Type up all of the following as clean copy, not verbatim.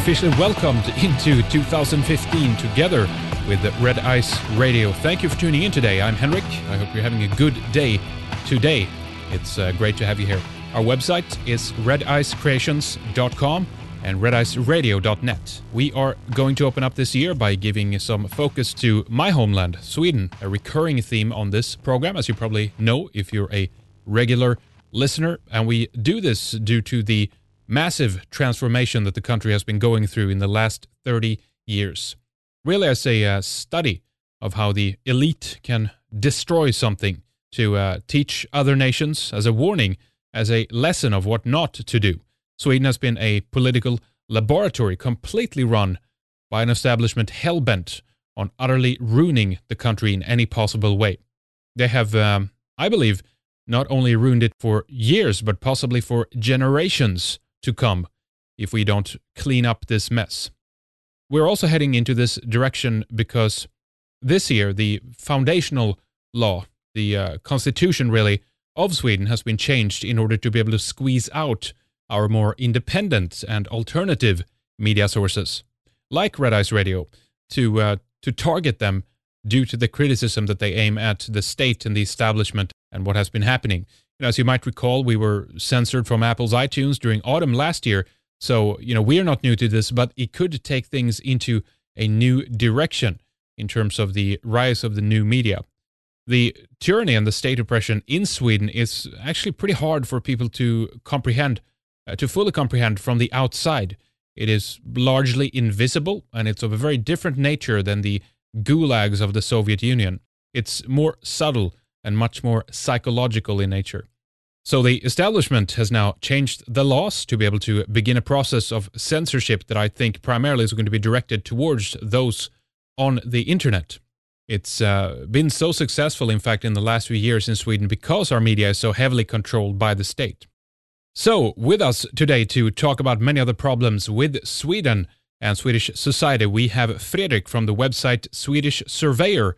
officially welcomed into 2015 together with Red Ice Radio. Thank you for tuning in today. I'm Henrik. I hope you're having a good day today. It's great to have you here. Our website is redicecreations.com and rediceradio.net. We are going to open up this year by giving some focus to my homeland, Sweden, a recurring theme on this program, as you probably know if you're a regular listener. And we do this due to the massive transformation that the country has been going through in the last 30 years. Really, as a study of how the elite can destroy something to teach other nations, as a warning, as a lesson of what not to do. Sweden has been a political laboratory completely run by an establishment hell-bent on utterly ruining the country in any possible way. They have, I believe, not only ruined it for years, but possibly for generations to come if we don't clean up this mess. We're also heading into this direction because this year the foundational law, the constitution really, of Sweden has been changed in order to be able to squeeze out our more independent and alternative media sources, like Red Ice Radio, to target them due to the criticism that they aim at the state and the establishment and what has been happening. As you might recall, we were censored from Apple's iTunes during autumn last year, so we are not new to this, but it could take things into a new direction in terms of the rise of the new media. The tyranny and the state oppression in Sweden is actually pretty hard for people to comprehend, to fully comprehend from the outside. It is largely invisible, and it's of a very different nature than the gulags of the Soviet Union. It's more subtle and much more psychological in nature. So the establishment has now changed the laws to be able to begin a process of censorship that I think primarily is going to be directed towards those on the internet. It's been so successful, in fact, in the last few years in Sweden because our media is so heavily controlled by the state. So, with us today to talk about many other problems with Sweden and Swedish society, we have Fredrik from the website SwedishSurveyor.com.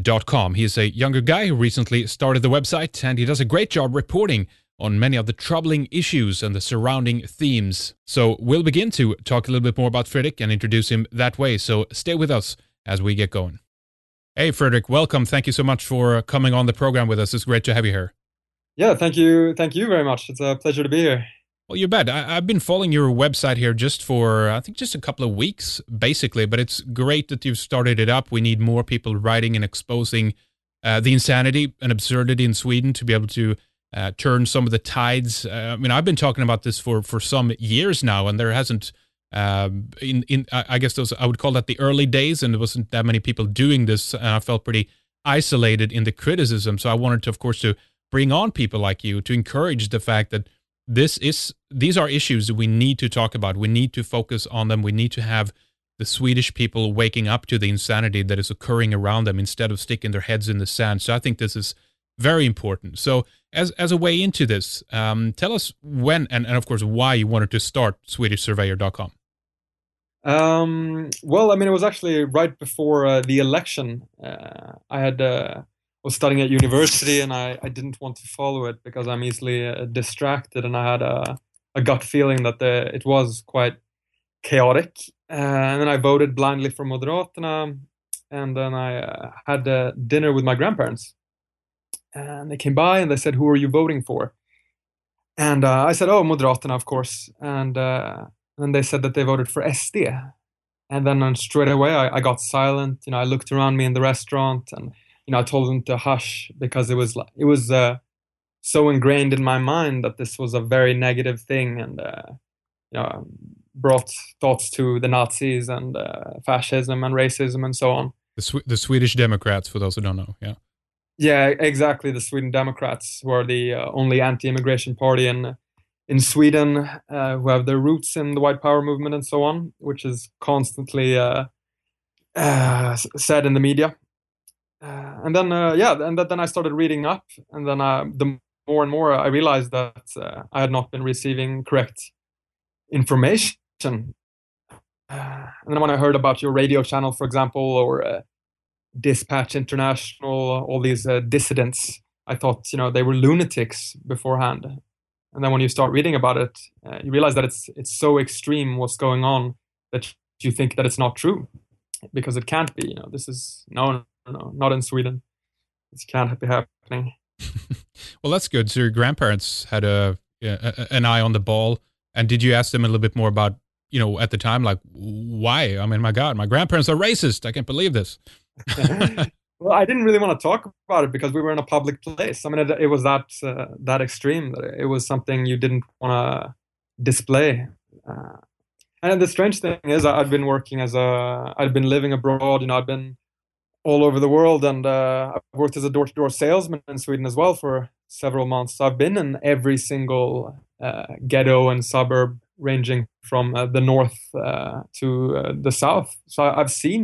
He's a younger guy who recently started the website, and he does a great job reporting on many of the troubling issues and the surrounding themes. So we'll begin to talk a little bit more about Fredrik and introduce him that way, so stay with us as we get going. Hey Fredrik, welcome. Thank you so much for coming on the program with us. It's great to have you here. Yeah, thank you very much. It's a pleasure to be here. Well, you bet. I've been following your website here just for, I think, just a couple of weeks, basically, but it's great that you've started it up. We need more people writing and exposing the insanity and absurdity in Sweden to be able to turn some of the tides. I've been talking about this for some years now, and there hasn't, I guess I would call that the early days, and there wasn't that many people doing this, and I felt pretty isolated in the criticism. So I wanted to, of course, to bring on people like you to encourage the fact that these are issues that we need to talk about. We need to focus on them. We need to have the Swedish people waking up to the insanity that is occurring around them instead of sticking their heads in the sand. So I think this is very important. So as a way into this, tell us when and of course why you wanted to start SwedishSurveyor.com. Well, it was actually right before the election. I was studying at university, and I didn't want to follow it because I'm easily distracted, and I had a gut feeling that it was quite chaotic. And then I voted blindly for Moderaterna, and then I had dinner with my grandparents. And they came by and they said, "Who are you voting for?" And I said, "Oh, Moderaterna, of course." And then they said that they voted for SD. And then straight away I got silent. I looked around me in the restaurant, and I told them to hush because it was so ingrained in my mind that this was a very negative thing, and brought thoughts to the Nazis and fascism and racism and so on. The Swedish Democrats, for those who don't know, yeah. Yeah, exactly. The Sweden Democrats, who are the only anti-immigration party in Sweden, who have their roots in the White Power movement and so on, which is constantly said in the media. And then I started reading up, and then the more and more I realized that I had not been receiving correct information. And then when I heard about your radio channel, for example, or Dispatch International, all these dissidents, I thought they were lunatics beforehand. And then when you start reading about it, you realize that it's so extreme what's going on that you think that it's not true, because it can't be. This is no, not in Sweden. This can't be happening. Well, that's good. So your grandparents had an eye on the ball. And did you ask them a little bit more about, at the time, like, why? I mean, my God, my grandparents are racist. I can't believe this. Well, I didn't really want to talk about it because we were in a public place. I mean, it was that extreme. It was something you didn't want to display. And the strange thing is, I've been living abroad. I've been all over the world, and I've worked as a door-to-door salesman in Sweden as well for several months. So I've been in every single ghetto and suburb, ranging from the north to the south. So I've seen,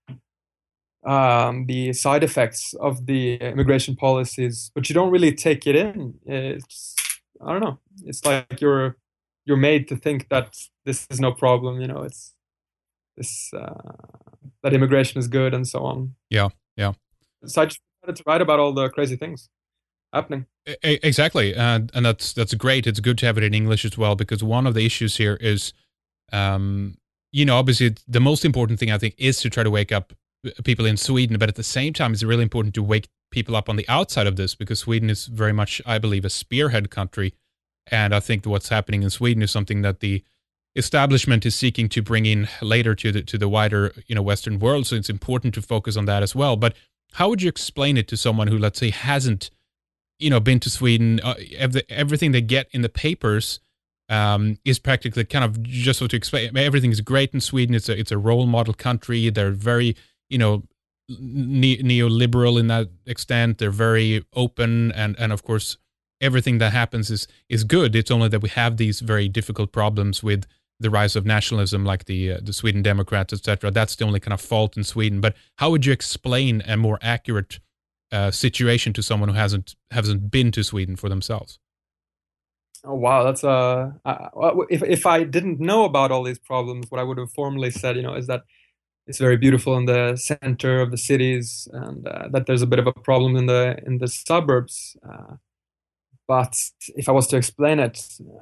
the side effects of the immigration policies, but you don't really take it in. I don't know. It's like you're made to think that this is no problem. It's this that immigration is good and so on. Yeah. So I just wanted to write about all the crazy things happening. Exactly, and that's great. It's good to have it in English as well, because one of the issues here is, obviously the most important thing I think is to try to wake up people in Sweden, but at the same time, it's really important to wake people up on the outside of this, because Sweden is very much, I believe, a spearhead country, and I think what's happening in Sweden is something that the establishment is seeking to bring in later to the wider Western world. So it's important to focus on that as well. But how would you explain it to someone who, let's say, hasn't been to Sweden? Everything they get in the papers is practically kind of just what to explain. Everything is great in Sweden. It's a role model country. They're very neoliberal in that extent. They're very open, and of course everything that happens is good. It's only that we have these very difficult problems with the rise of nationalism, like the Sweden Democrats, etc. That's the only kind of fault in Sweden. But how would you explain a more accurate situation to someone who hasn't been to Sweden for themselves? Oh wow, that's if I didn't know about all these problems, what I would have formally said, is that it's very beautiful in the center of the cities, and that there's a bit of a problem in the suburbs. But if I was to explain it,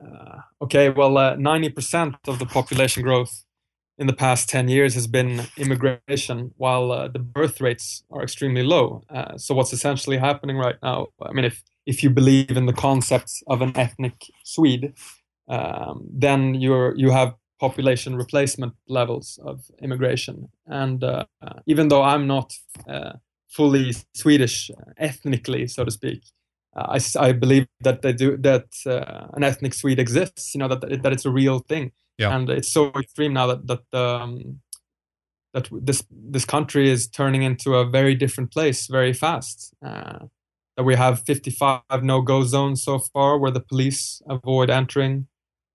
90% of the population growth in the past 10 years has been immigration, while the birth rates are extremely low. So what's essentially happening right now, I mean, if you believe in the concept of an ethnic Swede, then you have population replacement levels of immigration. And even though I'm not fully Swedish ethnically, so to speak, I believe that an ethnic Swede exists. That it's a real thing, and it's so extreme now that this country is turning into a very different place very fast. That we have 55 no-go zones so far, where the police avoid entering,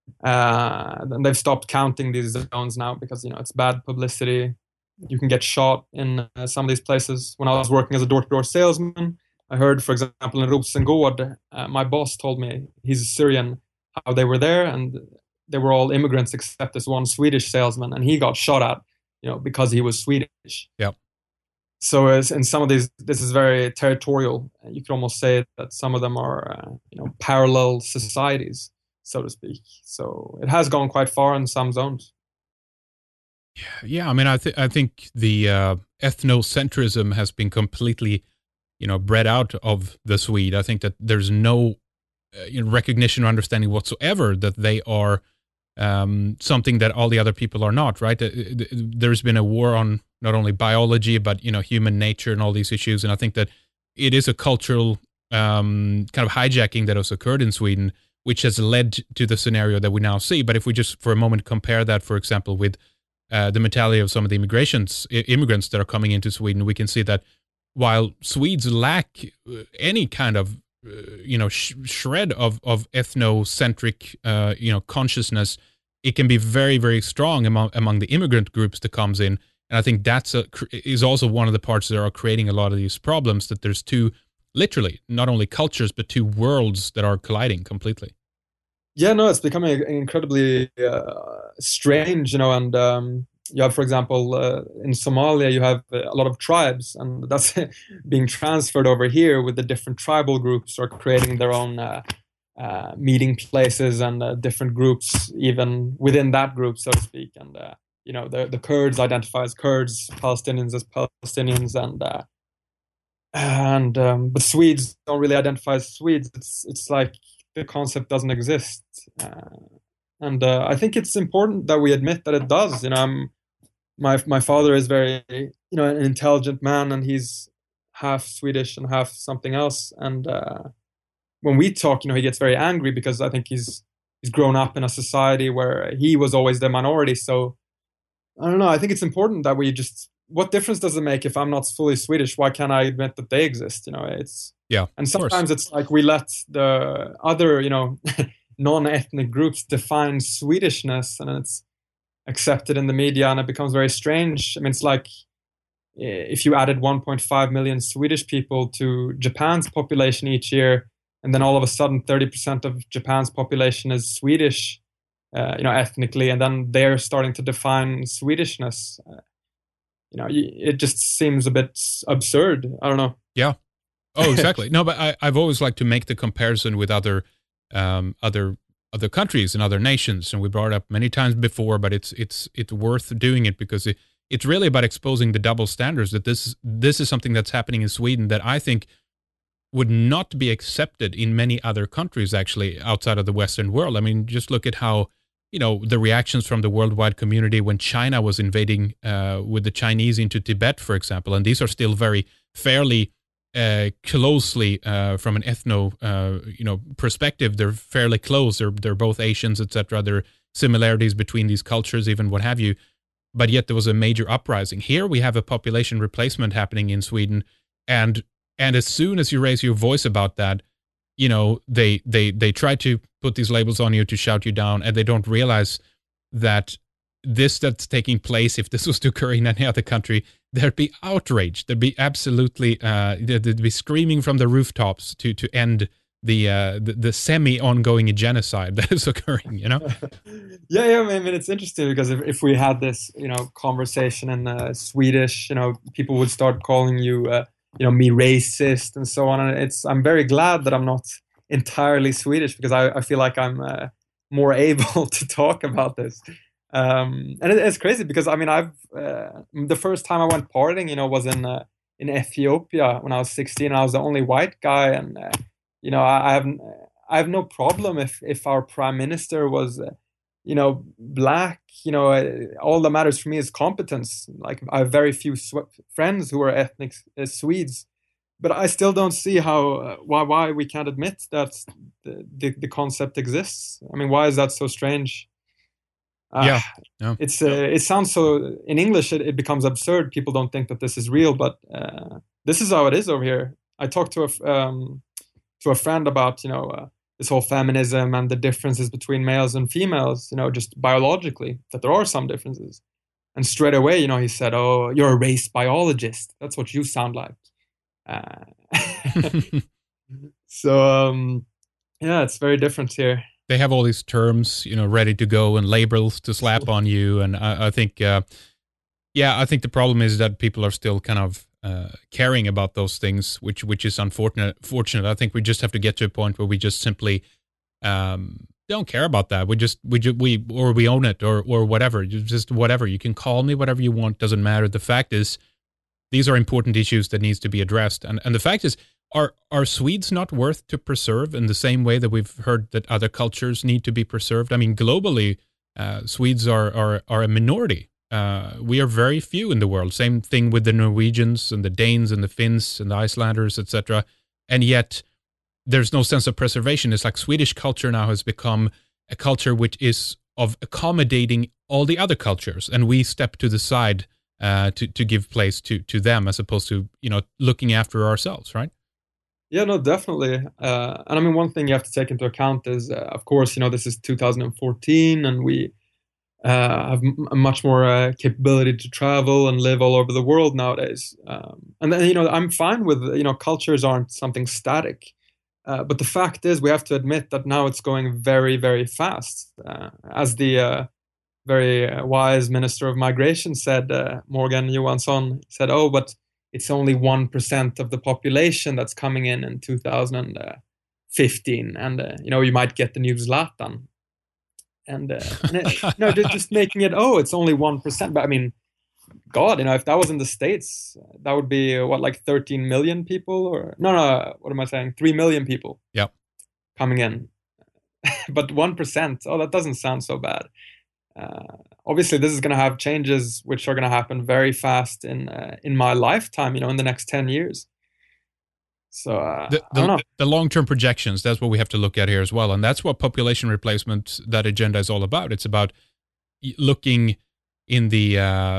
and they've stopped counting these zones now because it's bad publicity. You can get shot in some of these places. When I was working as a door-to-door salesman, I heard, for example, in Rosengård, my boss told me, he's Syrian, how they were there, and they were all immigrants except this one Swedish salesman, and he got shot at, because he was Swedish. Yeah. So in some of these, this is very territorial. You could almost say that some of them are, parallel societies, so to speak. So it has gone quite far in some zones. Yeah. I mean, I think the ethnocentrism has been completely bred out of the Swede. I think that there's no recognition or understanding whatsoever that they are something that all the other people are not, right? There's been a war on not only biology, but, human nature and all these issues. And I think that it is a cultural kind of hijacking that has occurred in Sweden, which has led to the scenario that we now see. But if we just for a moment compare that, for example, with the mentality of some of the immigrants that are coming into Sweden, we can see that while Swedes lack any kind of shred of ethnocentric consciousness, it can be very, very strong among the immigrant groups that comes in, and I think is also one of the parts that are creating a lot of these problems. That there's two, literally, not only cultures but two worlds that are colliding completely. Yeah, no, it's becoming incredibly strange, and. You have, for example, in Somalia, you have a lot of tribes, and that's being transferred over here with the different tribal groups are creating their own meeting places and different groups, even within that group, so to speak. And the Kurds identify as Kurds, Palestinians as Palestinians, but Swedes don't really identify as Swedes. It's like the concept doesn't exist, and I think it's important that we admit that it does. My father is very an intelligent man, and he's half Swedish and half something else. And when we talk, he gets very angry because I think he's grown up in a society where he was always the minority. So I don't know. I think it's important that we just. What difference does it make if I'm not fully Swedish? Why can't I admit that they exist? It's Yeah. And sometimes it's like we let the other non-ethnic groups define Swedishness, and it's accepted in the media, and it becomes very strange. I mean, it's like if you added 1.5 million Swedish people to Japan's population each year, and then all of a sudden 30% of Japan's population is Swedish, ethnically, and then they're starting to define Swedishness. It just seems a bit absurd. I don't know. Yeah. Oh, exactly. No, but I've always liked to make the comparison with other countries and other nations, and we brought it up many times before. But it's worth doing it because it's really about exposing the double standards. That this is something that's happening in Sweden that I think would not be accepted in many other countries, actually, outside of the Western world. I mean, just look at how the reactions from the worldwide community when China was invading with the Chinese into Tibet, for example. And these are still very fairly closely from an ethno perspective. They're fairly close. They're both Asians, etc. There are similarities between these cultures, even what have you. But yet there was a major uprising. Here we have a population replacement happening in Sweden, and as soon as you raise your voice about that, they try to put these labels on you to shout you down, and they don't realize that that's taking place. If this was to occur in any other country, there'd be outrage. There'd be absolutely, they'd be screaming from the rooftops to end the semi-ongoing genocide that is occurring. Yeah. I mean, it's interesting because if we had this, conversation in Swedish, people would start calling you, me racist and so on. And I'm very glad that I'm not entirely Swedish because I feel like I'm more able to talk about this. And it's crazy because I mean the first time I went partying, was in Ethiopia when I was 16. I was the only white guy, and I have no problem if our prime minister was black. All that matters for me is competence. Like I have very few friends who are ethnic Swedes, but I still don't see how why we can't admit that the concept exists. I mean, why is that so strange? Yeah. It sounds so in English it becomes absurd. People don't think that this is real, but this is how it is over here. I talked to a friend about this whole feminism and the differences between males and females, just biologically, that there are some differences. And straight away, he said, "Oh, you're a race biologist. That's what you sound like." So yeah, it's very different here. They have all these terms, ready to go and labels to slap on you. And I think, I think the problem is that people are still kind of caring about those things, which is unfortunate. I think we just have to get to a point where we just simply don't care about that. We own it or whatever. Just whatever. You can call me whatever you want. Doesn't matter. The fact is, these are important issues that needs to be addressed. And the fact is, are Swedes not worth to preserve in the same way that we've heard that other cultures need to be preserved? I mean, globally, Swedes are a minority. We are very few in the world. Same thing with the Norwegians and the Danes and the Finns and the Icelanders, etc. And yet, there's no sense of preservation. It's like Swedish culture now has become a culture which is of accommodating all the other cultures, and we step to the side to give place to them as opposed to looking after ourselves, right? Yeah, no, definitely. And I mean, one thing you have to take into account is, of course, this is 2014, and we have a much more capability to travel and live all over the world nowadays. And then, I'm fine with, cultures aren't something static. But the fact is, we have to admit that now it's going very, very fast. As the very wise Minister of Migration said, Morgan Johansson said, "Oh, but it's only 1% of the population that's coming in 2015. And, you might get the new Zlatan." Just making it, oh, it's only 1%. But I mean, God, if that was in the States, that would be what, like 13 million people, or no, what am I saying? 3 million people. Yep. Coming in, but 1%. Oh, that doesn't sound so bad. Obviously, this is going to have changes which are going to happen very fast in my lifetime. In the next 10 years. So I don't know. The long-term projections, that's what we have to look at here as well. And that's what population replacement, that agenda is all about. It's about looking in the,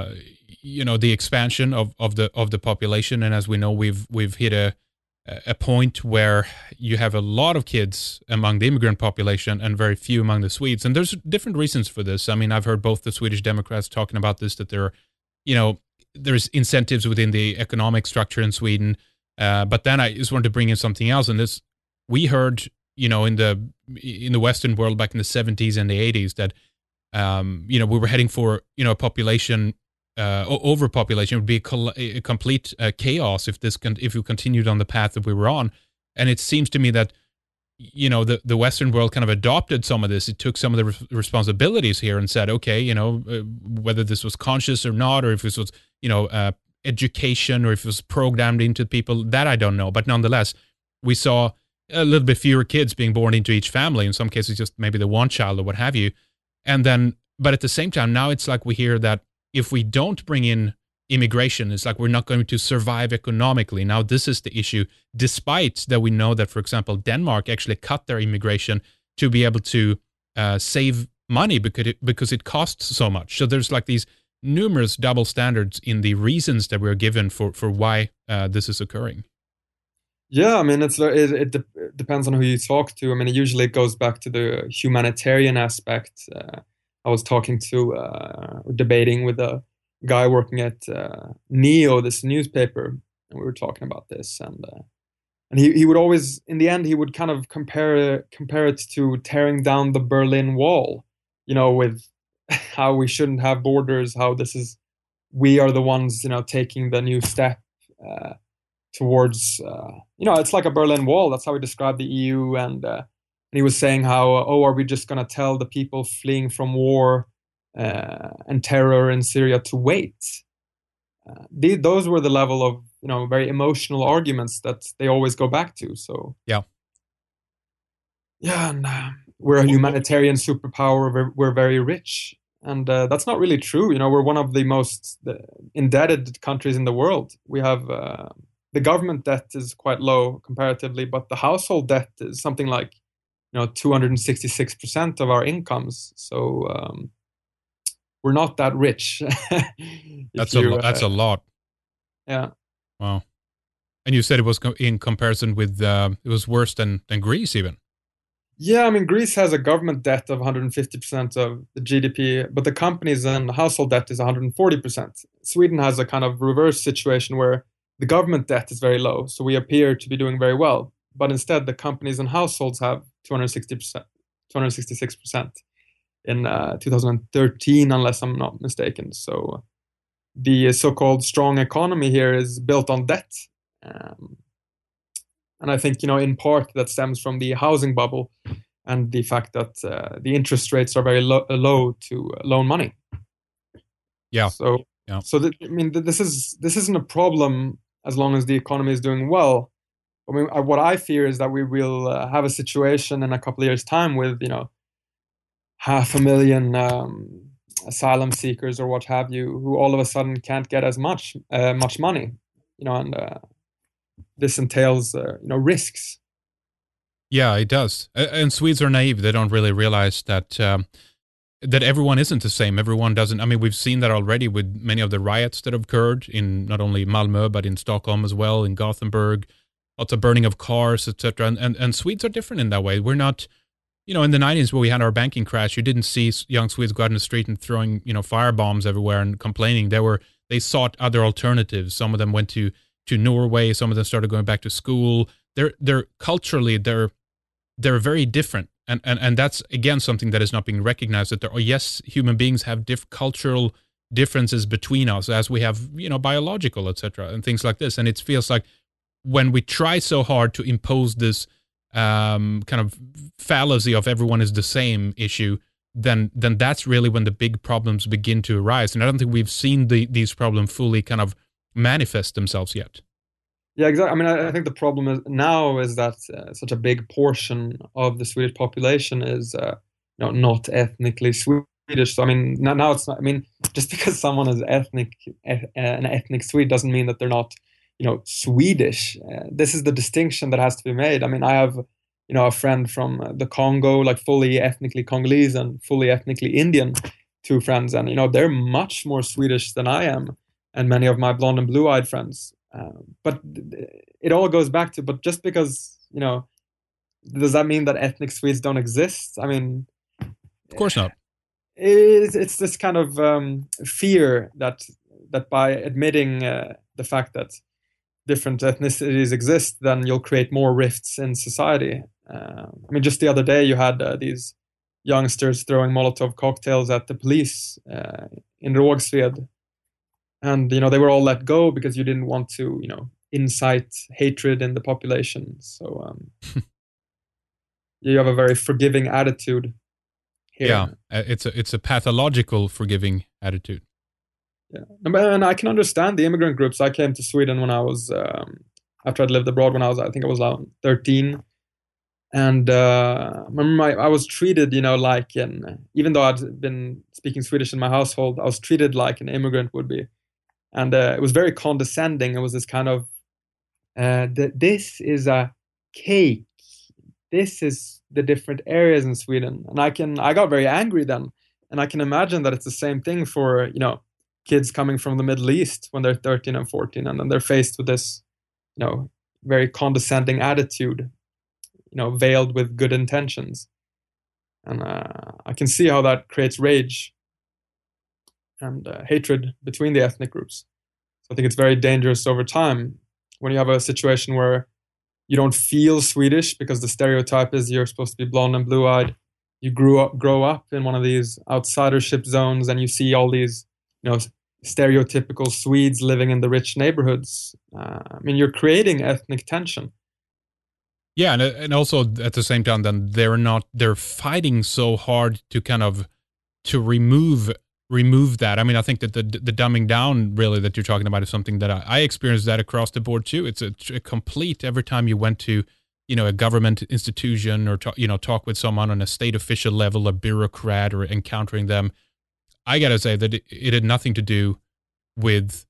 the expansion of the population. And as we know, we've hit a point where you have a lot of kids among the immigrant population and very few among the Swedes. And there's different reasons for this. I mean, I've heard both the Swedish Democrats talking about this, that there's incentives within the economic structure in Sweden. But then I just wanted to bring in something else, and this we heard, in the Western world back in the 70s and the 80s that, we were heading for, a population, overpopulation. It would be a complete chaos if we continued on the path that we were on. And it seems to me that, the Western world kind of adopted some of this. It took some of the responsibilities here and said, okay, whether this was conscious or not, or if this was, education, or if it was programmed into people, that I don't know. But nonetheless, we saw a little bit fewer kids being born into each family. In some cases, just maybe the one child or what have you. And then, but at the same time, now it's like we hear that if we don't bring in immigration, it's like we're not going to survive economically. Now, this is the issue, despite that we know that, for example, Denmark actually cut their immigration to be able to save money because it costs so much. So there's like these numerous double standards in the reasons that we're given for why this is occurring. Yeah, I mean, it depends on who you talk to. I mean, usually it goes back to the humanitarian aspect. I was debating with a guy working at Neo, this newspaper, and we were talking about this, and he would always, in the end, he would kind of compare it to tearing down the Berlin Wall, with how we shouldn't have borders, how we are the ones, taking the new step towards, it's like a Berlin Wall. That's how he described the EU. And he was saying how, are we just going to tell the people fleeing from war and terror in Syria to wait? Those were the level of, very emotional arguments that they always go back to. So, yeah. And we're a humanitarian superpower. We're very rich. And that's not really true. We're one of the most indebted countries in the world. We have the government debt is quite low comparatively, but the household debt is something like 266% of our incomes. So we're not that rich. That's a lot. Yeah. Wow. And you said it was in comparison with it was worse than Greece even. Yeah, I mean, Greece has a government debt of 150% of the GDP, but the companies and household debt is 140%. Sweden has a kind of reverse situation where the government debt is very low, so we appear to be doing very well. But instead, the companies and households have 260%, 266% in 2013, unless I'm not mistaken. So the so-called strong economy here is built on debt. And I think, in part that stems from the housing bubble and the fact that the interest rates are very low to loan money. Yeah. So this isn't a problem as long as the economy is doing well. I mean, what I fear is that we will have a situation in a couple of years' time with, 500,000 asylum seekers or what have you, who all of a sudden can't get as much money, and this entails, risks. Yeah, it does. And Swedes are naive. They don't really realize that that everyone isn't the same. Everyone doesn't. I mean, we've seen that already with many of the riots that have occurred in not only Malmö, but in Stockholm as well, in Gothenburg, lots of burning of cars, etc. And Swedes are different in that way. We're not, in the 90s where we had our banking crash, you didn't see young Swedes go out in the street and throwing, firebombs everywhere and complaining. They sought other alternatives. Some of them went to Norway. Some of them started going back to school. They're culturally, they're very different. And that's, again, something that is not being recognized, that yes, human beings have cultural differences between us, as we have, biological, etc., and things like this. And it feels like when we try so hard to impose this kind of fallacy of everyone is the same issue, then that's really when the big problems begin to arise. And I don't think we've seen these problems fully kind of manifest themselves yet. Yeah, exactly. I mean, I think the problem is that such a big portion of the Swedish population is not ethnically Swedish. So I mean, now it's not. I mean, just because someone is an ethnic Swede doesn't mean that they're not Swedish. This is the distinction that has to be made. I mean, I have a friend from the Congo, like fully ethnically Congolese and fully ethnically Indian, two friends, and they're much more Swedish than I am, and many of my blonde and blue-eyed friends. But it all goes back to, but just because, does that mean that ethnic Swedes don't exist? I mean, of course not. It's this kind of fear that by admitting the fact that different ethnicities exist, then you'll create more rifts in society. I mean, just the other day you had these youngsters throwing Molotov cocktails at the police in Rågsved. And, they were all let go because you didn't want to, incite hatred in the population. So you have a very forgiving attitude here. Yeah, it's a pathological forgiving attitude. Yeah, and I can understand the immigrant groups. I came to Sweden when I was, after I'd lived abroad when I think I was 13. And I remember I was treated, like even though I'd been speaking Swedish in my household, I was treated like an immigrant would be. And it was very condescending. It was this kind of, this is a cake. This is the different areas in Sweden. And I got very angry then. And I can imagine that it's the same thing for, kids coming from the Middle East when they're 13 and 14. And then they're faced with this, very condescending attitude, veiled with good intentions. And I can see how that creates rage and hatred between the ethnic groups. So I think it's very dangerous over time when you have a situation where you don't feel Swedish because the stereotype is you're supposed to be blonde and blue-eyed. You grow up in one of these outsidership zones, and you see all these, stereotypical Swedes living in the rich neighborhoods. I mean, you're creating ethnic tension. Yeah, and also at the same time, then they're fighting so hard to kind of to remove that. I mean, I think that the dumbing down really that you're talking about is something that I experienced that across the board too. It's a complete, every time you went to, a government institution or talk with someone on a state official level, a bureaucrat, or encountering them, I gotta say that it had nothing to do with,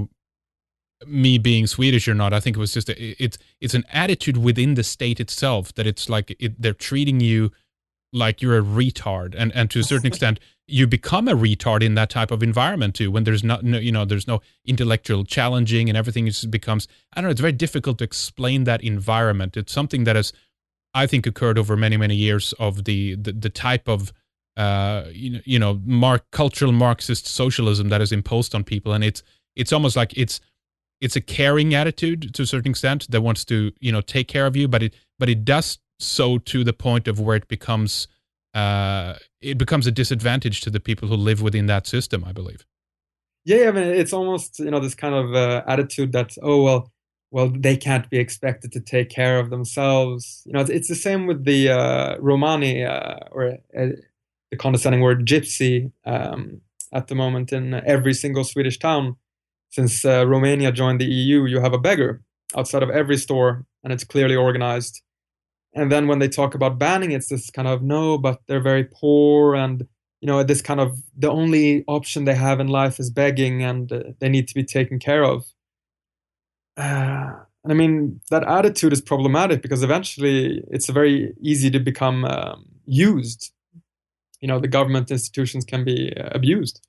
me being Swedish or not. I think it was just it's an attitude within the state itself that it's like they're treating you like you're a retard, and to a certain extent you become a retard in that type of environment too, when there's there's no intellectual challenging, and everything just becomes, I don't know, it's very difficult to explain that environment. It's something that has, I think, occurred over many years of the type of cultural Marxist socialism that is imposed on people, and it's almost like it's a caring attitude to a certain extent that wants to take care of you, but it does so to the point of where it becomes a disadvantage to the people who live within that system, I believe. Yeah, I mean, it's almost this kind of attitude that, oh well they can't be expected to take care of themselves. It's the same with the Romani or the condescending word gypsy at the moment in every single Swedish town. Since Romania joined the EU, you have a beggar outside of every store, and it's clearly organized. And then when they talk about banning, it's this kind of, no, but they're very poor, and this kind of, the only option they have in life is begging, and they need to be taken care of. And I mean, that attitude is problematic because eventually it's very easy to become used. The government institutions can be abused.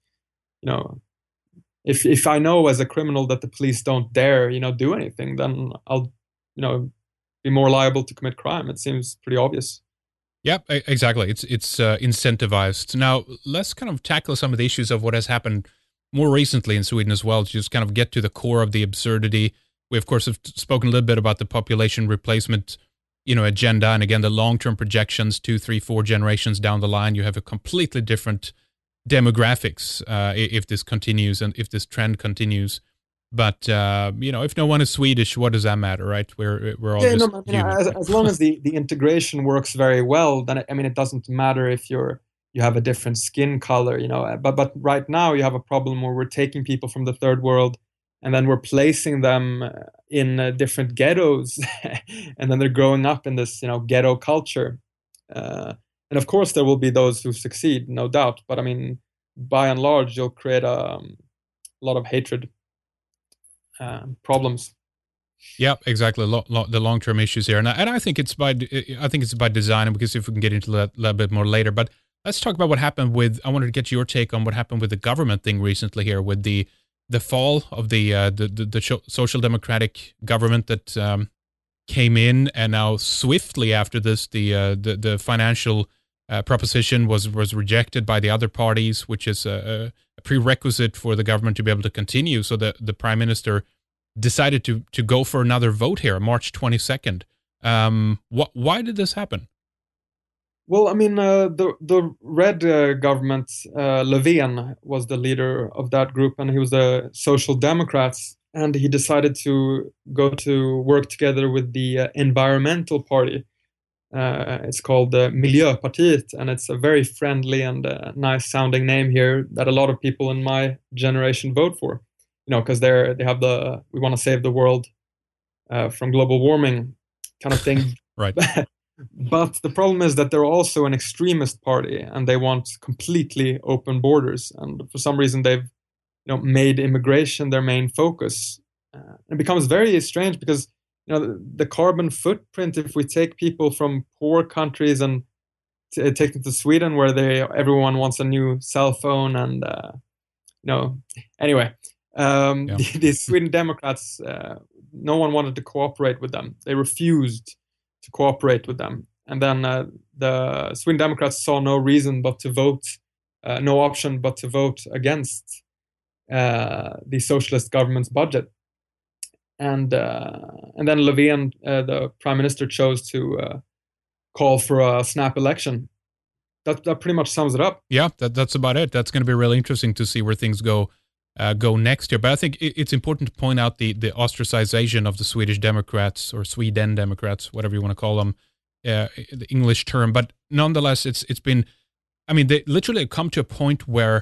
If I know as a criminal that the police don't dare, do anything, then I'll, be more liable to commit crime. It seems pretty obvious. Yep, exactly. It's incentivized. Now, let's kind of tackle some of the issues of what has happened more recently in Sweden as well, to just kind of get to the core of the absurdity. We, of course, have spoken a little bit about the population replacement, agenda. And again, the long-term projections, 2, 3, 4 generations down the line, you have a completely different demographics if this continues and if this trend continues. But if no one is Swedish, what does that matter, right? We're all as long as the integration works very well, then it doesn't matter if you're you have a different skin color, but right now you have a problem where we're taking people from the third world and then we're placing them in different ghettos, and then they're growing up in this ghetto culture. And of course there will be those who succeed, no doubt, but I mean, by and large you'll create a lot of hatred, problems. Yeah, exactly. The long term issues here, and I think it's by design, because if we can get into that a little bit more later. But let's talk about what happened with. I wanted to get your take on what happened with the government thing recently here, with the fall of the social democratic government that came in, and now swiftly after this, the financial proposition was rejected by the other parties, which is a prerequisite for the government to be able to continue. So the prime minister decided to go for another vote here, March 22nd. Why did this happen? Well, I mean, the red government, Löfven was the leader of that group, and he was a social democrats, and he decided to go to work together with the environmental party. It's called Miljöpartiet, and it's a very friendly and nice sounding name here that a lot of people in my generation vote for. Because they have we want to save the world from global warming kind of thing. Right. But the problem is that they're also an extremist party, and they want completely open borders. And for some reason, they've made immigration their main focus. It becomes very strange because the carbon footprint, if we take people from poor countries and take them to Sweden, where everyone wants a new cell phone, and anyway, Yeah. the Sweden Democrats, no one wanted to cooperate with them. They refused to cooperate with them, and then the Sweden Democrats saw no reason but to vote, no option but to vote against the socialist government's budget. And then Löfven, the prime minister, chose to call for a snap election. That pretty much sums it up. Yeah, that's about it. That's going to be really interesting to see where things go next year. But I think it's important to point out the ostracization of the Swedish Democrats, or Sweden Democrats, whatever you want to call them, the English term. But nonetheless, it's been. I mean, they literally come to a point where,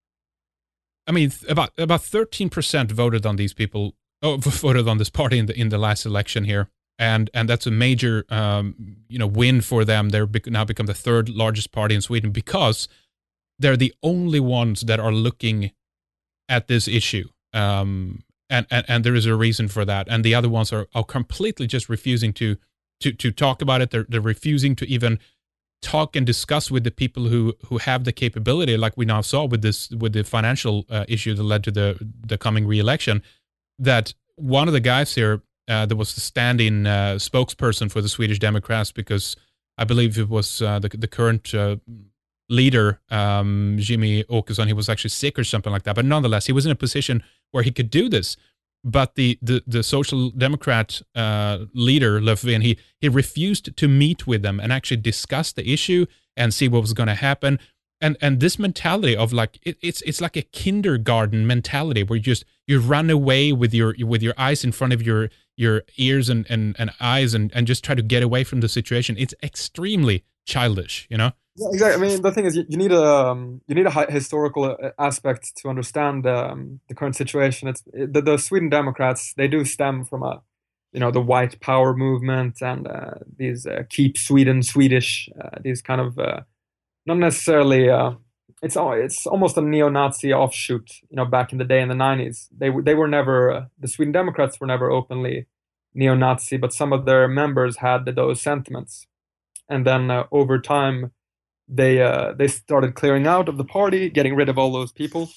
I mean, about 13% voted on these people. Voted on this party in the last election here, and that's a major win for them. They're now become the third largest party in Sweden, because they're the only ones that are looking at this issue, and there is a reason for that. And the other ones are completely just refusing to talk about it. They're refusing to even talk and discuss with the people who have the capability, like we now saw with the financial issue that led to the coming re-election. That one of the guys here that was the stand-in spokesperson for the Swedish Democrats, because I believe it was the current leader, Jimmy Åkesson, he was actually sick or something like that. But nonetheless, he was in a position where he could do this. But the Social Democrat leader, Löfven, he refused to meet with them and actually discuss the issue and see what was going to happen. And this mentality of like it's like a kindergarten mentality where you run away with your eyes in front of your ears and eyes and just try to get away from the situation. It's extremely childish, Yeah, exactly. I mean, the thing is, you need a historical aspect to understand the current situation. It's the Sweden Democrats. They do stem from the white power movement and these keep Sweden Swedish, these kind of. Not necessarily. It's almost a neo-Nazi offshoot. Back in the day in the 90s, they were never. The Sweden Democrats were never openly neo-Nazi, but some of their members had those sentiments, and then over time, they started clearing out of the party, getting rid of all those people,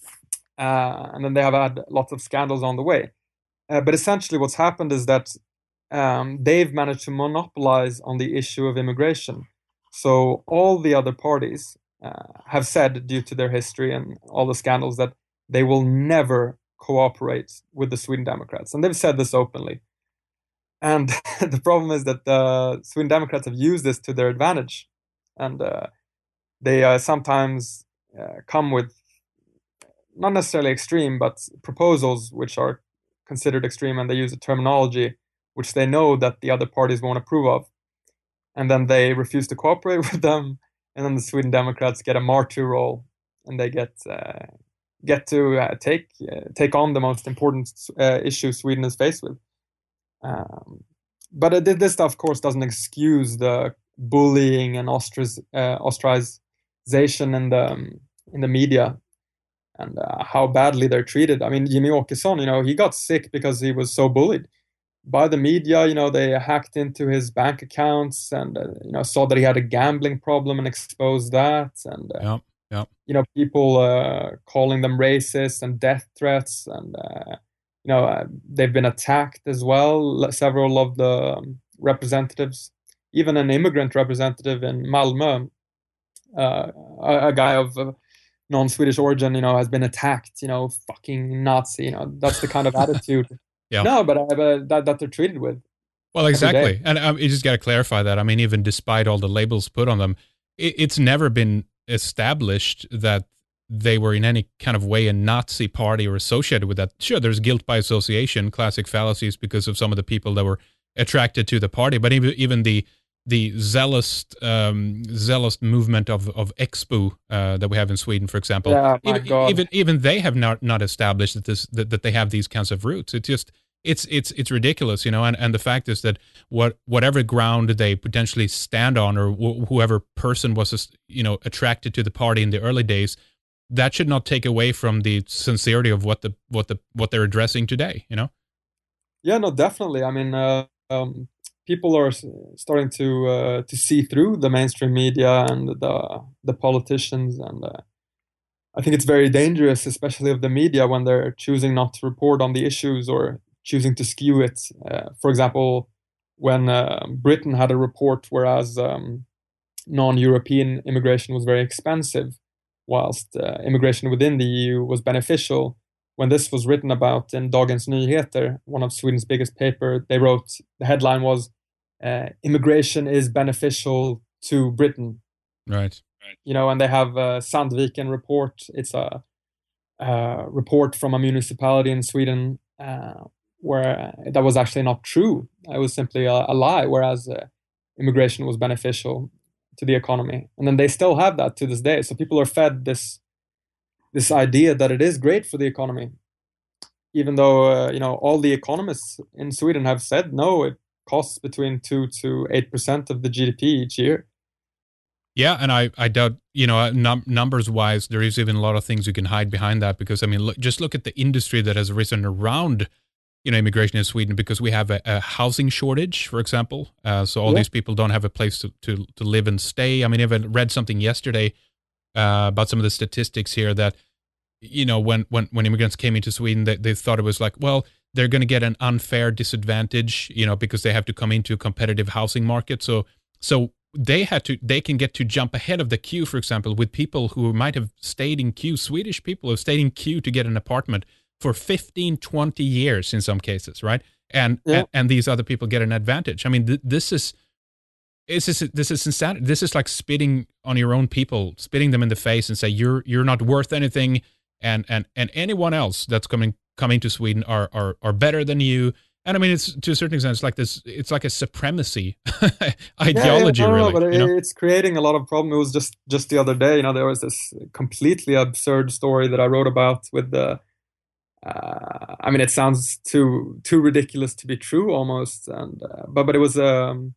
and then they have had lots of scandals on the way. But essentially, what's happened is that they've managed to monopolize on the issue of immigration. So all the other parties have said, due to their history and all the scandals, that they will never cooperate with the Sweden Democrats. And they've said this openly. And the problem is that the Sweden Democrats have used this to their advantage. And they sometimes come with, not necessarily extreme, but proposals which are considered extreme, and they use a terminology which they know that the other parties won't approve of. And then they refuse to cooperate with them, and then the Sweden Democrats get a martyr role, and they get to take on the most important issue Sweden is faced with. But this, of course, doesn't excuse the bullying and ostracization in the media, and how badly they're treated. I mean, Jimmy Åkesson, he got sick because he was so bullied by the media. They hacked into his bank accounts and saw that he had a gambling problem and exposed that. And people calling them racist and death threats, and they've been attacked as well. Several of the representatives, even an immigrant representative in Malmö, a guy of non-Swedish origin, has been attacked. Fucking Nazi. That's the kind of attitude. Yeah. No, but that they're treated with. Well, exactly. And you just got to clarify that. I mean, even despite all the labels put on them, it's never been established that they were in any kind of way a Nazi party or associated with that. Sure, there's guilt by association, classic fallacies because of some of the people that were attracted to the party. But even the zealous movement of Expo that we have in Sweden, for example, even they have not established that they have these kinds of roots. It's ridiculous, and the fact is that whatever ground they potentially stand on, or whoever person was attracted to the party in the early days, that should not take away from the sincerity of what they're addressing today. Yeah, no, definitely. I mean, people are starting to see through the mainstream media and the politicians, and I think it's very dangerous, especially of the media, when they're choosing not to report on the issues or choosing to skew it. For example, when Britain had a report, whereas non-European immigration was very expensive, whilst immigration within the EU was beneficial. When this was written about in Dagens Nyheter, one of Sweden's biggest paper, they wrote, the headline was, immigration is beneficial to Britain. Right. And they have a Sandviken report. It's a report from a municipality in Sweden where that was actually not true. It was simply a lie, whereas immigration was beneficial to the economy. And then they still have that to this day. So people are fed this idea that it is great for the economy, even though all the economists in Sweden have said no, it costs between 2 to 8% of the GDP each year. Yeah, and I doubt, numbers wise, there is even a lot of things you can hide behind that, because I mean, just look at the industry that has risen around immigration in Sweden, because we have a housing shortage, for example. So all these people don't have a place to live and stay. I mean, I read something yesterday about some of the statistics here that, when immigrants came into Sweden, they thought it was like, well, they're going to get an unfair disadvantage, because they have to come into a competitive housing market. So they can get to jump ahead of the queue, for example, with people who might have stayed in queue. Swedish people have stayed in queue to get an apartment for 15, 20 years in some cases, right? And these other people get an advantage. I mean, this is insanity. This is like spitting on your own people, spitting them in the face and say you're not worth anything, and anyone else that's coming to Sweden are better than you. And I mean, it's to a certain extent, it's like this. It's like a supremacy ideology, really. But it's creating a lot of problem. It was just the other day, there was this completely absurd story that I wrote about with the. I mean, it sounds too ridiculous to be true, almost. And but it was the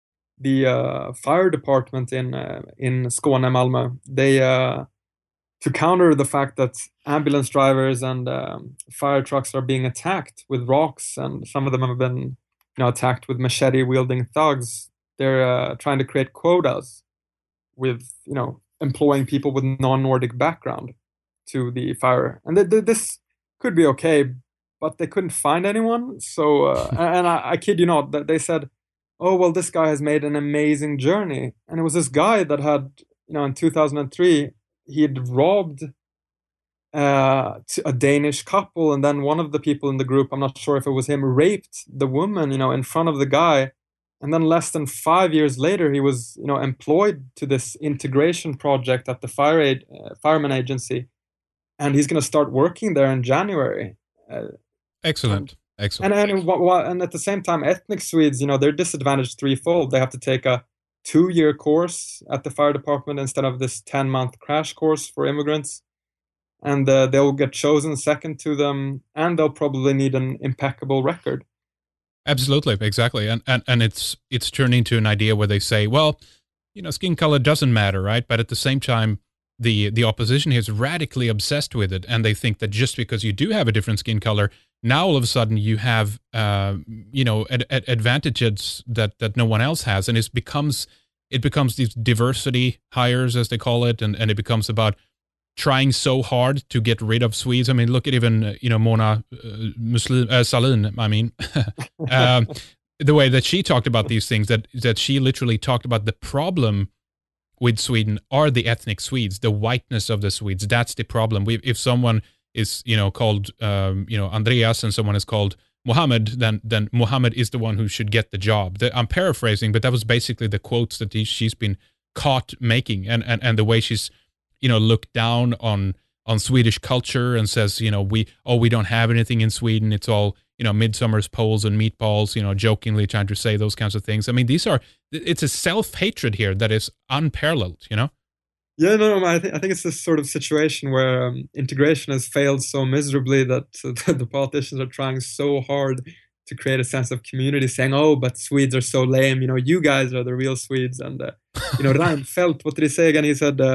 fire department in Skåne, Malmö. They to counter the fact that ambulance drivers and fire trucks are being attacked with rocks, and some of them have been attacked with machete-wielding thugs. They're trying to create quotas with employing people with non-Nordic background to the fire, and this could be okay, but they couldn't find anyone. So and I kid you not, that they said, oh well, this guy has made an amazing journey, and it was this guy that had in 2003 he had robbed a Danish couple, and then one of the people in the group, I'm not sure if it was him, raped the woman, in front of the guy. And then less than 5 years later, he was, employed to this integration project at the fireman agency, and he's going to start working there in January. Excellent. And at the same time, ethnic Swedes, they're disadvantaged threefold. They have to take a 2-year course at the fire department instead of this 10-month crash course for immigrants. And they'll get chosen second to them, and they'll probably need an impeccable record. Absolutely, exactly, and it's turned into an idea where they say, well, skin color doesn't matter, right? But at the same time, the opposition here is radically obsessed with it, and they think that just because you do have a different skin color, now all of a sudden you have advantages that no one else has, and it becomes these diversity hires, as they call it, and it becomes about trying so hard to get rid of Swedes. I mean, look at even Mona Sahlin. I mean, the way that she talked about these things, that she literally talked about the problem with Sweden are the ethnic Swedes, the whiteness of the Swedes. That's the problem. If someone is called Andreas and someone is called Mohammed, then Mohammed is the one who should get the job. I'm paraphrasing, but that was basically the quotes that she's been caught making, and the way she's looked down on Swedish culture and says, we don't have anything in Sweden. It's all, midsummer's poles and meatballs, jokingly trying to say those kinds of things. I mean, it's a self-hatred here that is unparalleled, Yeah, no, I think it's this sort of situation where integration has failed so miserably that the politicians are trying so hard to create a sense of community, saying, "Oh, but Swedes are so lame. You guys are the real Swedes." And Reinfeldt, what did he say again? He said,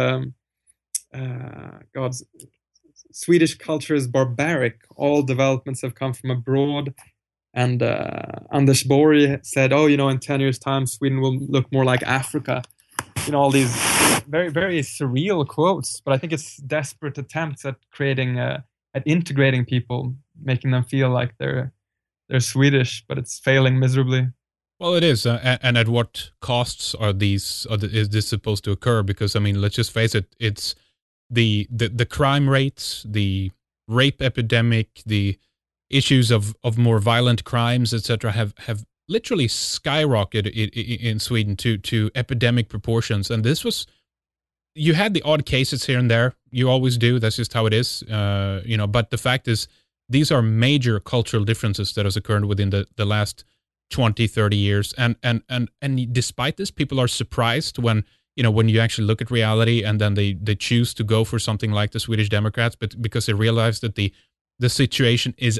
"God's Swedish culture is barbaric. All developments have come from abroad." And Anders Borg said, "Oh, in 10 years' time, Sweden will look more like Africa." All these very, very surreal quotes, but I think it's desperate attempts at creating, at integrating people, making them feel like they're Swedish, but it's failing miserably. Well, it is, and at what costs is this supposed to occur? Because I mean, let's just face it, it's the crime rates, the rape epidemic, the issues of more violent crimes, etc., have literally skyrocketed in Sweden to epidemic proportions. And you had the odd cases here and there. You always do. That's just how it is. But the fact is, these are major cultural differences that has occurred within the last 20, 30 years. And despite this, people are surprised when you actually look at reality, and then they choose to go for something like the Swedish Democrats, but because they realize that the situation is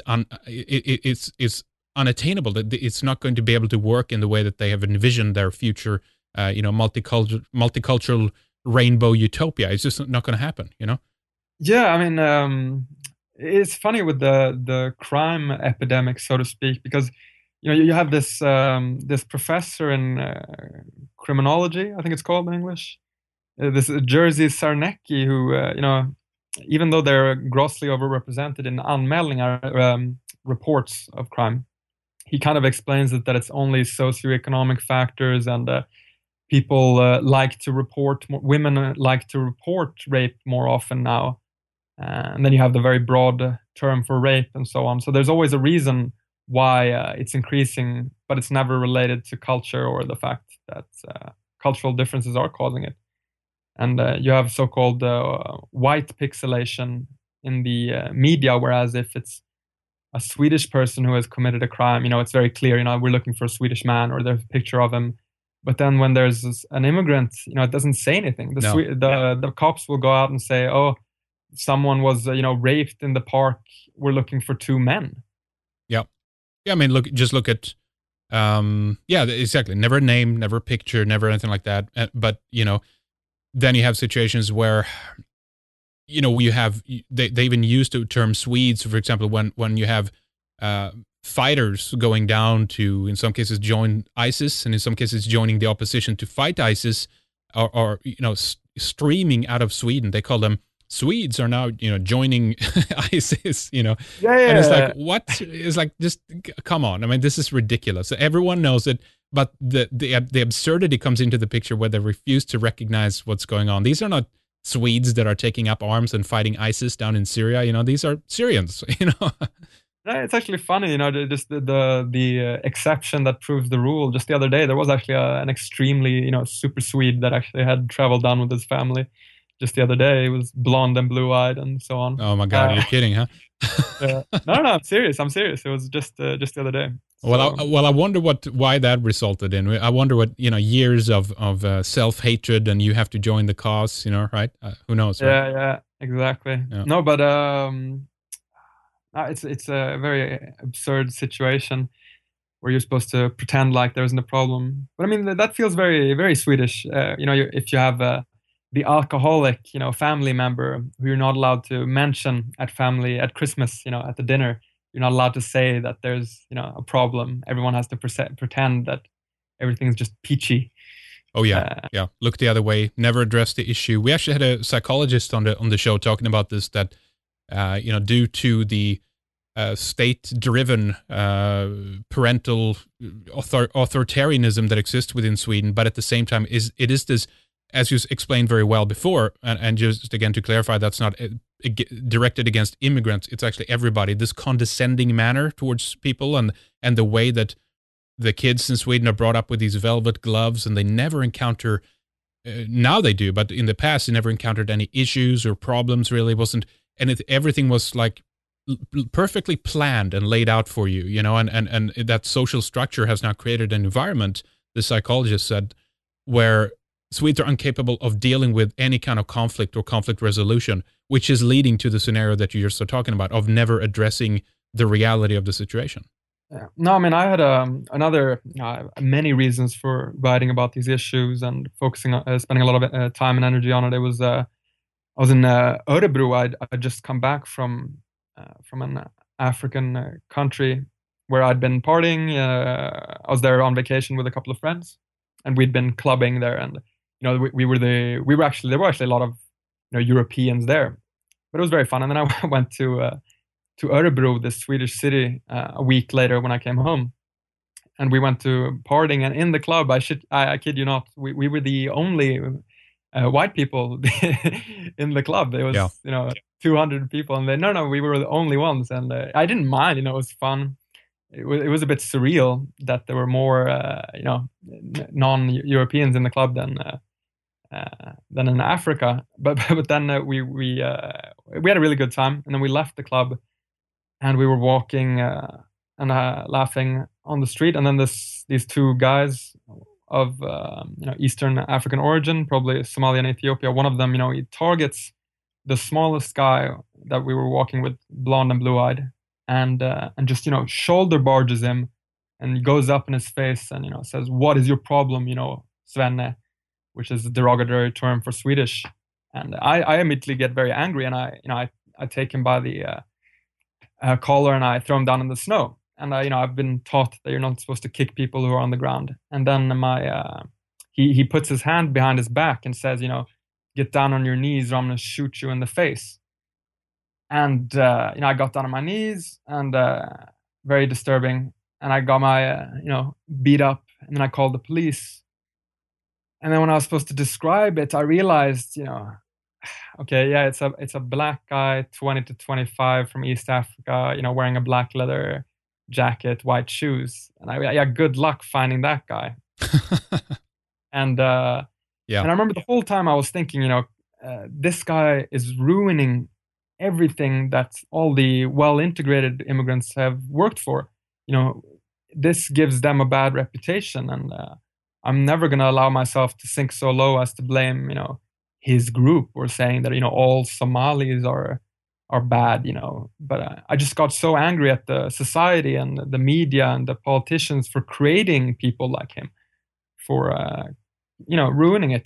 unattainable, that it's not going to be able to work in the way that they have envisioned their future, multicultural rainbow utopia. It's just not going to happen, Yeah, I mean, it's funny with the crime epidemic, so to speak, because you have this professor in criminology, I think it's called in English, this Jerzy Sarnecki, who even though they're grossly overrepresented in anmälningar, reports of crime, he kind of explains that it's only socioeconomic factors, and people women like to report rape more often now. And then you have the very broad term for rape and so on. So there's always a reason why it's increasing, but it's never related to culture or the fact that cultural differences are causing it. And you have so-called white pixelation in the media, whereas if it's a Swedish person who has committed a crime, it's very clear, we're looking for a Swedish man, or there's a picture of him. But then when there's an immigrant, it doesn't say anything. The cops will go out and say, "Oh, someone was, raped in the park. We're looking for 2 men." Yeah. Yeah, I mean, look at, exactly. Never a name, never a picture, never anything like that. But, then you have situations where, they even use the term Swedes, for example, when you have fighters going down to, in some cases, join ISIS, and in some cases joining the opposition to fight ISIS, or streaming out of Sweden. They call them Swedes are now, joining ISIS, Yeah. And it's like, what? It's like, just come on. I mean, this is ridiculous. Everyone knows it, but the absurdity comes into the picture where they refuse to recognize what's going on. These are not Swedes that are taking up arms and fighting ISIS down in Syria. These are Syrians, Yeah, it's actually funny, just the exception that proves the rule. Just the other day, there was actually an extremely, super Swede that actually had traveled down with his family. Just the other day, he was blonde and blue-eyed and so on. Oh my God, you're kidding, huh? No, I'm serious. It was just the other day. So, I wonder why that resulted in. I wonder what, years of self-hatred, and you have to join the cause, right? Who knows, right? yeah, exactly. Yeah. No, but it's a very absurd situation where you're supposed to pretend like there isn't a problem. But I mean, that feels very, very Swedish. If you have the alcoholic, family member who you're not allowed to mention at Christmas, at the dinner, you're not allowed to say that there's, a problem. Everyone has to pretend that everything's just peachy. Oh yeah, yeah. Look the other way. Never address the issue. We actually had a psychologist on the show talking about this. That due to the state-driven parental authoritarianism that exists within Sweden, but at the same time it is this, as you explained very well before, and just again to clarify, that's not directed against immigrants. It's actually everybody. This condescending manner towards people, and the way that the kids in Sweden are brought up with these velvet gloves, and they never encounter. Now they do, but in the past they never encountered any issues or problems. Really wasn't, and everything was like perfectly planned and laid out for you, and that social structure has now created an environment, the psychologist said, where Swedes are incapable of dealing with any kind of conflict or conflict resolution, which is leading to the scenario that you're still talking about of never addressing the reality of the situation. Yeah. No, I mean, I had another many reasons for writing about these issues and focusing on spending a lot of time and energy on it. It was I was in Örebro. I'd just come back from an African country where I'd been partying. I was there on vacation with a couple of friends, and we'd been clubbing there. And there were actually a lot of Europeans there, but it was very fun. And then I went to Örebro, the Swedish city, a week later when I came home, and we went to partying. And in the club, I kid you not, we were the only white people in the club. It was 200 people, and we were the only ones. And I didn't mind, it was fun. It was a bit surreal that there were more non-Europeans in the club than in Africa. But then we had a really good time, and then we left the club. And we were walking and laughing on the street, and then these two guys of Eastern African origin, probably Somalia and Ethiopia. One of them, he targets the smallest guy that we were walking with, blonde and blue-eyed, and just shoulder barges him, and goes up in his face and says, "What is your problem, Svenne," which is a derogatory term for Swedish. And I immediately get very angry, and I take him by the collar, and I throw him down in the snow. And I've been taught that you're not supposed to kick people who are on the ground. And then he puts his hand behind his back and says, "Get down on your knees, or I'm going to shoot you in the face." And I got down on my knees, and very disturbing. And I got my beat up, and then I called the police. And then when I was supposed to describe it, I realized, okay, yeah, it's a black guy, 20 to 25 from East Africa, wearing a black leather jacket, white shoes. And good luck finding that guy. And and I remember the whole time I was thinking, this guy is ruining everything that all the well-integrated immigrants have worked for. This gives them a bad reputation, and I'm never going to allow myself to sink so low as to blame, his group, or saying that all Somalis are bad. But I just got so angry at the society and the media and the politicians for creating people like him, for ruining it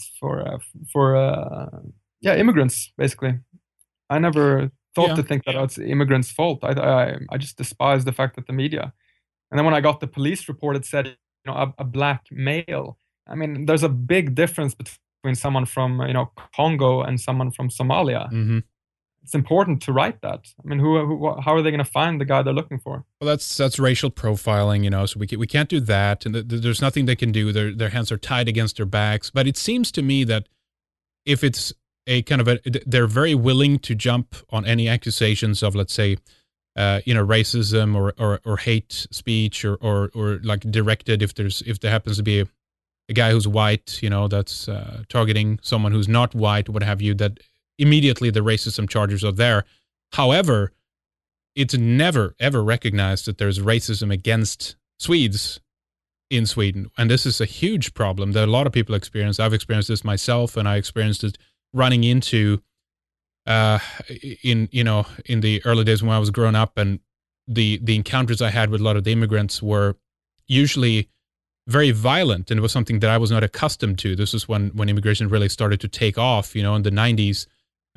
for immigrants, basically. I never thought to think that it's immigrants' fault. I just despise the fact that the media. And then when I got the police report, it said a black male. I mean, there's a big difference between someone from Congo and someone from Somalia. Mm-hmm. It's important to write that. I mean, how are they going to find the guy they're looking for? Well, that's racial profiling, so we can't do that, and there's nothing they can do. Their hands are tied against their backs. But it seems to me that if it's a kind of they're very willing to jump on any accusations of, let's say, racism or hate speech or like directed, if there happens to be a guy who's white, that's targeting someone who's not white, what have you, that immediately the racism charges are there. However, it's never, ever recognized that there's racism against Swedes in Sweden, and this is a huge problem that a lot of people experience. I've experienced this myself, and I experienced it running into in in the early days when I was growing up, and the encounters I had with a lot of the immigrants were usually very violent, and it was something that I was not accustomed to. This is when immigration really started to take off, in the 90s,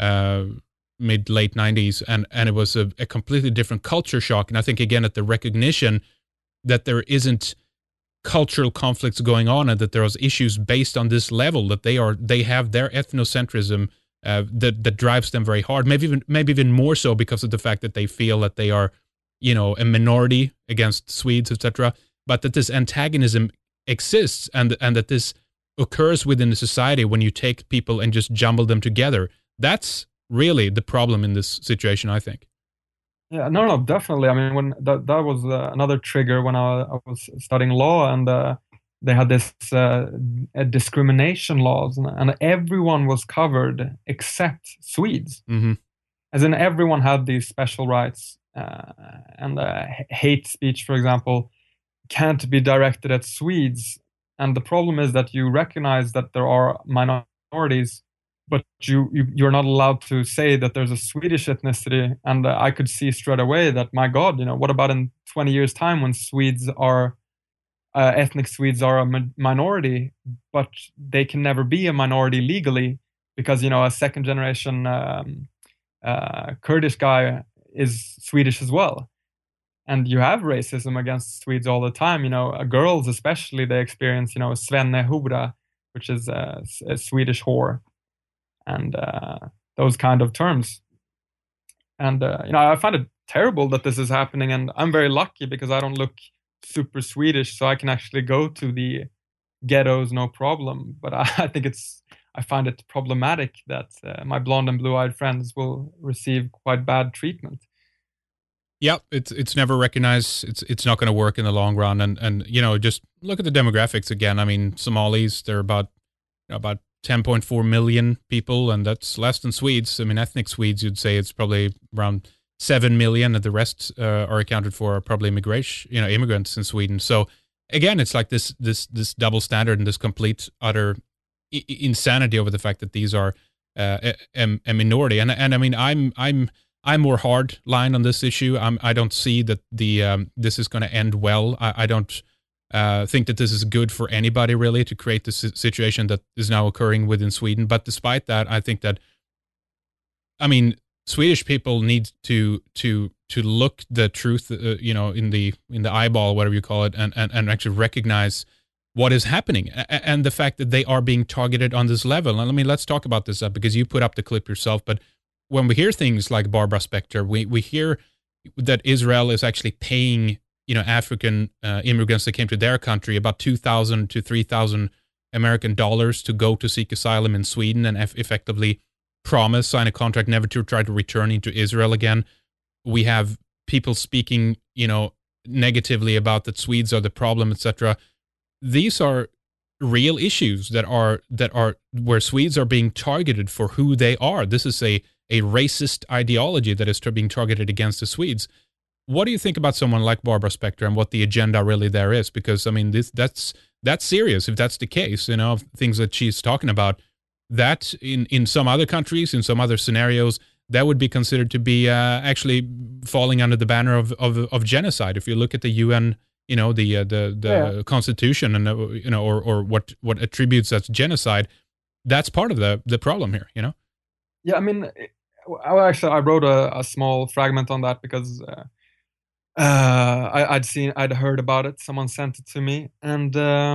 mid late 90s, and it was a completely different culture shock. And I think again at the recognition that there isn't cultural conflicts going on, and that there are issues based on this level, that they have their ethnocentrism that drives them very hard, maybe even more so because of the fact that they feel that they are a minority against Swedes, etc., but that this antagonism exists, and that this occurs within the society when you take people and just jumble them together. That's really the problem in this situation, I think. Yeah, no, definitely. I mean, when that was another trigger when I was studying law, and they had this discrimination laws, and everyone was covered except Swedes. Mm-hmm. As in, everyone had these special rights, and hate speech, for example, can't be directed at Swedes. And the problem is that you recognize that there are minorities, but you're not allowed to say that there's a Swedish ethnicity. And I could see straight away that, my God, what about in 20 years' time when Swedes are ethnic Swedes are a minority, but they can never be a minority legally because a second generation Kurdish guy is Swedish as well. And you have racism against Swedes all the time. Girls especially, they experience svennehora, which is a Swedish whore, and those kind of terms. And I find it terrible that this is happening, and I'm very lucky because I don't look super Swedish, so I can actually go to the ghettos no problem. But I think I find it problematic that my blonde and blue-eyed friends will receive quite bad treatment. Yep, it's never recognized. It's not going to work in the long run. And just look at the demographics again. I mean, Somalis, they're about 10.4 million people, and that's less than Swedes. I mean, ethnic Swedes, you'd say it's probably around 7 million, and the rest are accounted for probably immigrants in Sweden. So again, it's like this double standard and this complete utter insanity over the fact that these are a minority. And I mean, I'm more hard line on this issue. I don't see that this is going to end well. I don't think that this is good for anybody really to create this situation that is now occurring within Sweden. But despite that, I think that, I mean, Swedish people need to look the truth, in the eyeball, whatever you call it, and actually recognize what is happening and the fact that they are being targeted on this level. And I mean, let's talk about this because you put up the clip yourself, but when we hear things like Barbara Specter, we hear that Israel is actually paying, African immigrants that came to their country about $2,000 to $3,000 American dollars to go to seek asylum in Sweden and effectively sign a contract never to try to return into Israel again. We have people speaking, negatively about that Swedes are the problem, etc. These are real issues that are where Swedes are being targeted for who they are. This is a racist ideology that is being targeted against the Swedes. What do you think about someone like Barbara Specter and what the agenda really there is? Because I mean, that's serious if that's the case. Things that she's talking about, that in some other countries, in some other scenarios, that would be considered to be actually falling under the banner of genocide. If you look at the UN, the Constitution, and or what attributes as genocide, that's part of the problem here. Yeah, I mean, I wrote a small fragment on that because I'd heard about it. Someone sent it to me, and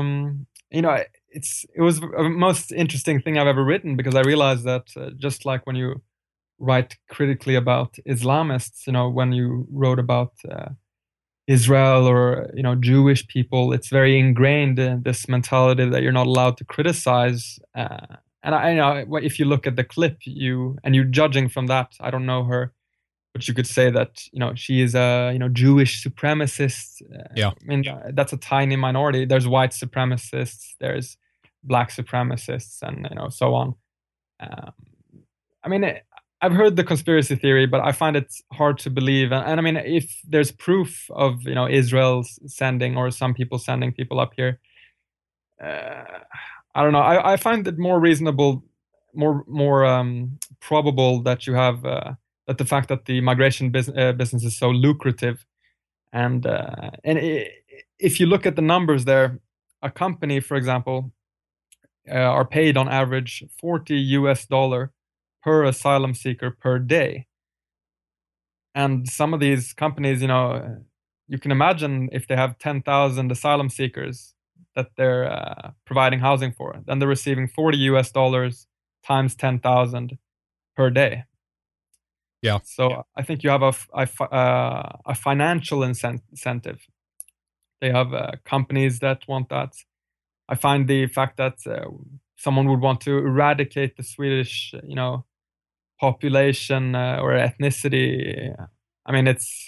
it was the most interesting thing I've ever written, because I realized that just like when you write critically about Islamists, when you wrote about Israel or Jewish people, it's very ingrained in this mentality that you're not allowed to criticize. And I know if you look at the clip, you're judging from that. I don't know her, but you could say that she is a Jewish supremacist. Yeah, I mean, that's a tiny minority. There's white supremacists, there's black supremacists, and so on. I mean, I've heard the conspiracy theory, but I find it hard to believe. And I mean, if there's proof of Israel sending or some people sending people up here, uh, I don't know. I find it more reasonable, more probable that you have that the fact that the migration business is so lucrative, and if you look at the numbers there, a company, for example, are paid on average $40 per asylum seeker per day. And some of these companies, you can imagine if they have 10,000 asylum seekers that they're providing housing for, then they're receiving $40 times 10,000 per day. Yeah. So I think you have a financial incentive. They have companies that want that. I find the fact that someone would want to eradicate the Swedish, population or ethnicity. I mean,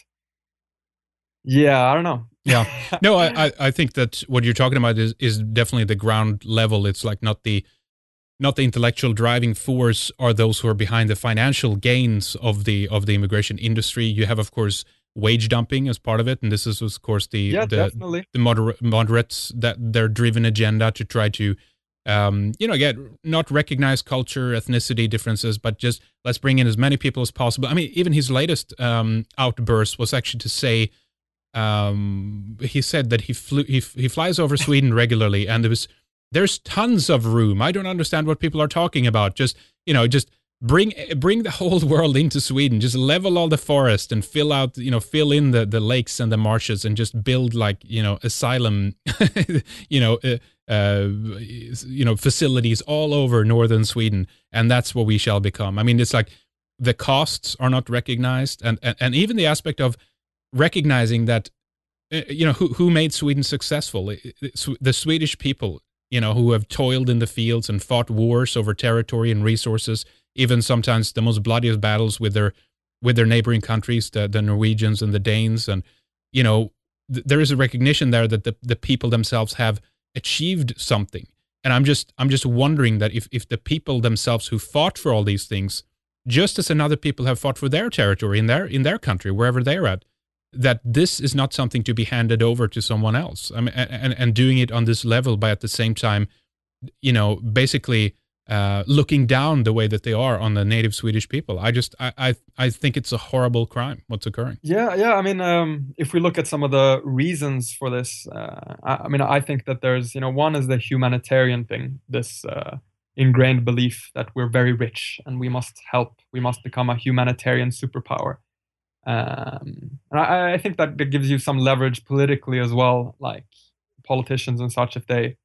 I don't know. Yeah. No, I think that what you're talking about is definitely the ground level. It's like not the intellectual driving force are those who are behind the financial gains of the immigration industry. You have, of course, wage dumping as part of it, and this is, of course, the moderates, that their driven agenda to try to get not recognize culture, ethnicity differences, but just let's bring in as many people as possible. I mean, even his latest outburst was actually to say, he said that he flies over Sweden regularly, and there's tons of room. I don't understand what people are talking about. Just bring the whole world into Sweden. Just level all the forest and fill in the lakes and the marshes, and just build asylum, facilities all over northern Sweden, and that's what we shall become. I mean, it's like the costs are not recognized, and even the aspect of recognizing that, who made Sweden successful? The Swedish people, who have toiled in the fields and fought wars over territory and resources, even sometimes the most bloodiest battles with their neighboring countries, the Norwegians and the Danes. And, there is a recognition there that the people themselves have achieved something. And I'm just wondering that if the people themselves who fought for all these things, just as another people have fought for their territory in their country, wherever they're at, that this is not something to be handed over to someone else. I mean, and doing it on this level, by at the same time, basically looking down the way that they are on the native Swedish people. I think it's a horrible crime what's occurring. Yeah. I mean, if we look at some of the reasons for this, I think that there's, one is the humanitarian thing, this ingrained belief that we're very rich and we must help, we must become a humanitarian superpower. And I think that gives you some leverage politically as well, like politicians and such, if they,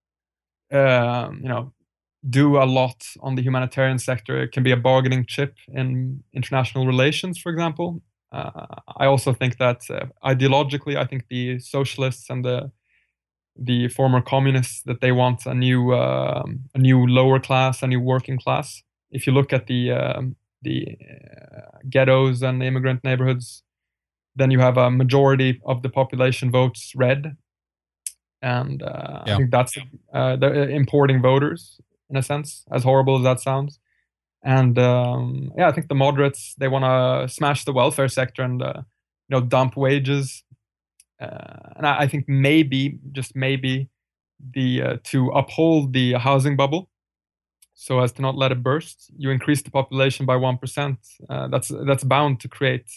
do a lot on the humanitarian sector, it can be a bargaining chip in international relations, for example. I also think that ideologically, I think the socialists and the former communists, that they want a new lower class, a new working class. If you look at the ghettos and the immigrant neighborhoods, then you have a majority of the population votes red, and I think that's they're importing voters in a sense, as horrible as that sounds. And I think the moderates, they want to smash the welfare sector and dump wages, and I think maybe, just maybe, to uphold the housing bubble, so as to not let it burst, you increase the population by 1%. That's bound to create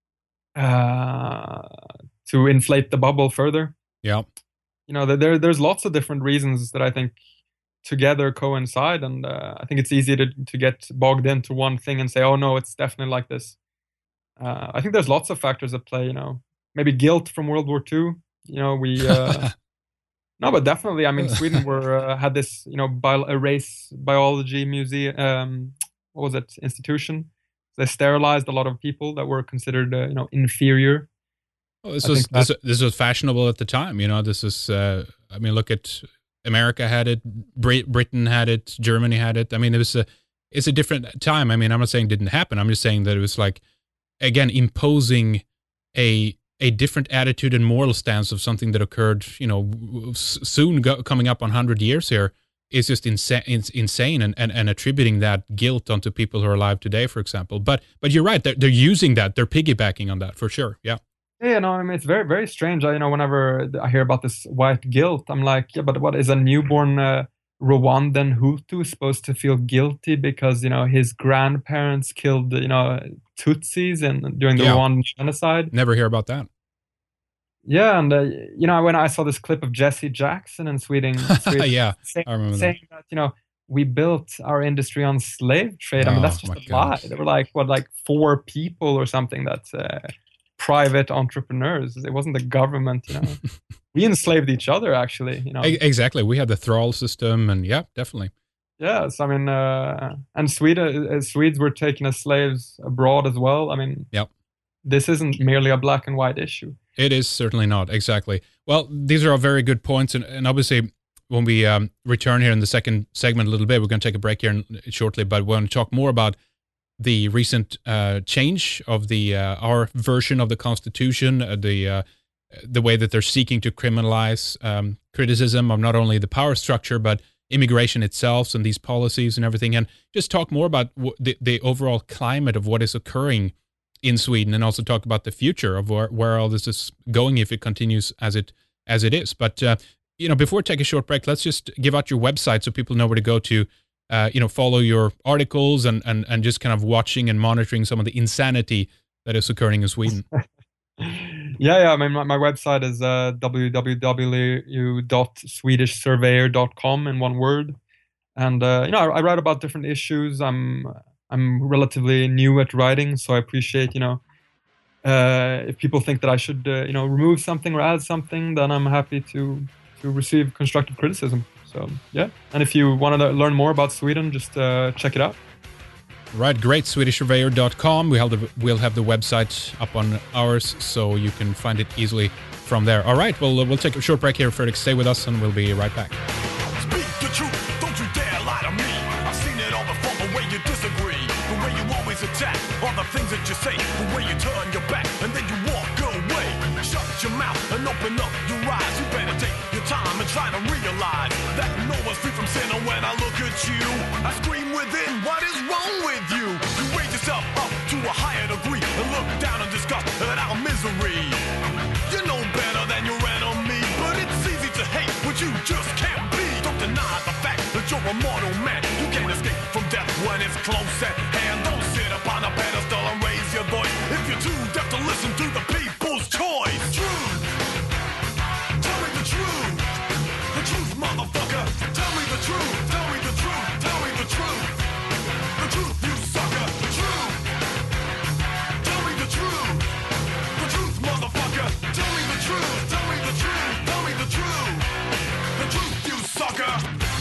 to inflate the bubble further. Yeah, there's lots of different reasons that I think together coincide, and I think it's easy to get bogged into one thing and say, oh no, it's definitely like this. I think there's lots of factors at play. Maybe guilt from World War II. No, but definitely. I mean, Sweden had this, a race biology museum. What was it? Institution. They sterilized a lot of people that were considered, inferior. Well, this was fashionable at the time. This is. Look at America had it, Britain had it, Germany had it. I mean, it's a different time. I mean, I'm not saying it didn't happen. I'm just saying that it was like, again, imposing a different attitude and moral stance of something that occurred, soon coming up on 100 years here. is just insane, and attributing that guilt onto people who are alive today, for example. But you're right, they're using that, they're piggybacking on that for sure. Yeah. Yeah, no, I mean, it's very, very strange. Whenever I hear about this white guilt, I'm like, yeah, but what is a newborn Rwandan Hutu supposed to feel guilty because, his grandparents killed, Tutsis during the Rwandan genocide? Never hear about that. Yeah, and when I saw this clip of Jesse Jackson in Sweden, yeah, saying that, we built our industry on slave trade. I mean, that's just a lie. They were like 4 people or something that's private entrepreneurs. It wasn't the government. We enslaved each other, actually. Exactly. We had the thrall system, and yeah, definitely. Yes, I mean, and Swedes were taken as slaves abroad as well. I mean, yep. This isn't merely a black and white issue. It is certainly not. Exactly. Well, these are all very good points, and obviously, when we return here in the second segment a little bit, we're going to take a break here shortly, but we're going to talk more about the recent change of the our version of the Constitution, the way that they're seeking to criminalize criticism of not only the power structure but immigration itself and these policies and everything, and just talk more about the overall climate of what is occurring in Sweden, and also talk about the future of where all this is going if it continues as it is. But before we take a short break, let's just give out your website so people know where to go to. Follow your articles and just kind of watching and monitoring some of the insanity that is occurring in Sweden. Yeah. I mean, my website is www.swedishsurveyor.com in one word. And, I write about different issues. I'm relatively new at writing, so I appreciate, if people think that I should, remove something or add something, then I'm happy to receive constructive criticism. So, yeah. And if you want to learn more about Sweden, just check it out. Right, great. SwedishSurveyor.com. We'll have the website up on ours, so you can find it easily from there. All right, well, we'll take a short break here. Fredrik, stay with us, and we'll be right back. Speak the truth. Don't you dare lie to me. I've seen it all before, the way you disagree, the way you always attack, all the things that you say, the way you turn your back, and then you walk away. Shut your mouth and open up your eyes. You better take your time and try to realize that no one's free from sin. And when I look at you, I scream within, what is wrong with you? You raise yourself up to a higher degree and look down and disgust at our misery. You know better than your enemy, but it's easy to hate what you just can't be. Don't deny the fact that you're a mortal man. You can't escape from death when it's close at hand. Don't sit upon a pedestal and raise your voice if you're too deaf to listen to the people's choice. Truth. Tell me the truth. The truth, motherfucker. Tell me the truth. Tell me the truth. Tell me the truth. The truth, you sucker. The truth. Tell me the truth. The truth, motherfucker. Tell me the truth. Tell me the truth. Tell me the truth. The truth, you sucker.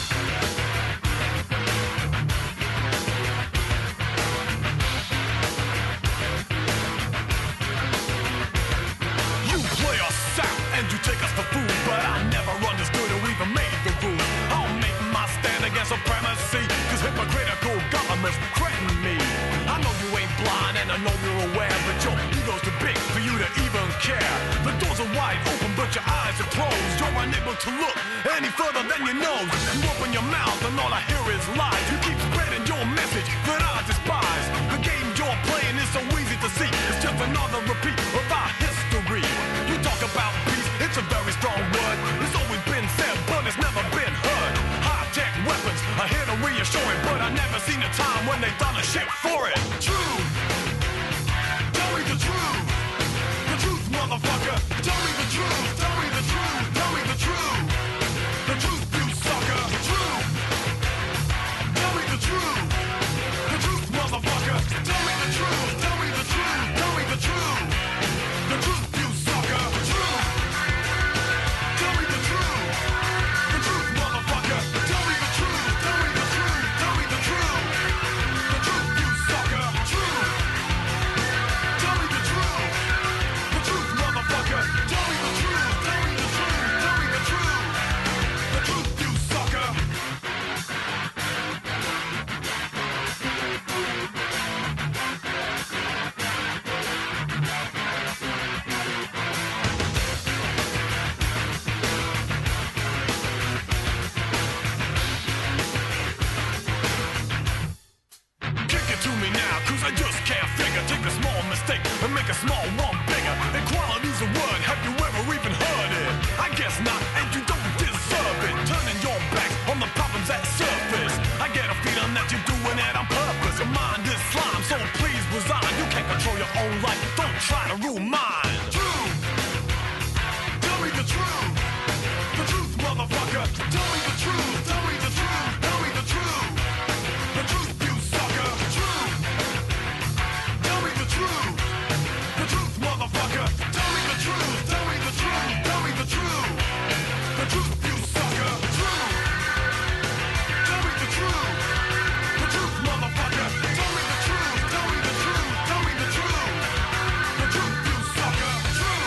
You play us out and you take us for food, but I never understood or even made the rule. I'll make my stand against supremacy, cause hypocritical governments threaten me. I know you ain't blind and I know you're aware, but your ego's too big for you to even care. The doors are wide open but your eyes are closed. You're unable to look any further than your nose. You open your mouth and all I hear is lies. You keep spreading your message that I despise. The game you're playing is so easy to see. It's just another repeat of our history. You talk about peace, it's a very strong word. It's always been said, but it's never been heard. High-tech weapons are here to reassure it, but I've never seen a time when they've done a shit for it. Truth. Tell me the truth. The truth, motherfucker. Tell me the truth. Tell me the truth. Tell me the truth. The truth, you sucker. The truth. Tell me the truth. The truth, motherfucker. Tell me the truth. Tell me the truth. Tell me the truth. The truth, you sucker. The truth. Tell me the truth. The truth, motherfucker. Tell me the truth. Tell me the truth. Tell me the truth. The truth, you sucker. The truth. small, one bigger. Equality's a word, have you ever even heard it? I guess not, and you don't deserve it. Turning your back on the problems that surface. I get a feeling that you're doing it on purpose. Your mind is slime, so please resign. You can't control your own life, don't try to rule mine. True, tell me the truth. The truth, motherfucker. Tell me the truth, tell me the truth, tell me the truth. The truth, you sucker. True, tell me the truth. The truth, motherfucker. Tell me the truth, tell me the truth, tell me the truth. The truth, you sucker. True, tell me the truth. The truth, motherfucker. Tell me the truth, tell me the truth, tell me the truth. The truth, you sucker. True,